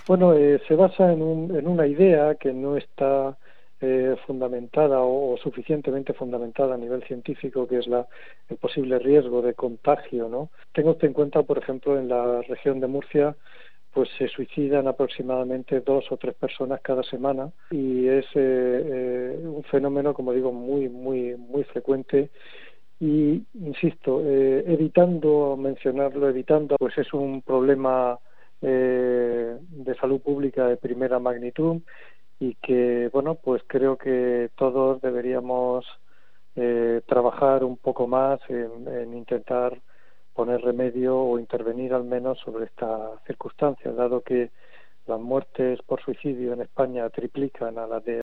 Bueno, se basa en una idea que no está fundamentada o suficientemente fundamentada a nivel científico, que es el posible riesgo de contagio, ¿no? Tenga usted en cuenta, por ejemplo, en la región de Murcia, pues se suicidan aproximadamente 2 o 3 personas cada semana y es un fenómeno, como digo, muy frecuente. Y insisto, evitando mencionarlo, pues es un problema de salud pública de primera magnitud y que, bueno, pues creo que todos deberíamos trabajar un poco más en intentar poner remedio o intervenir al menos sobre esta circunstancia, dado que las muertes por suicidio en España triplican a las de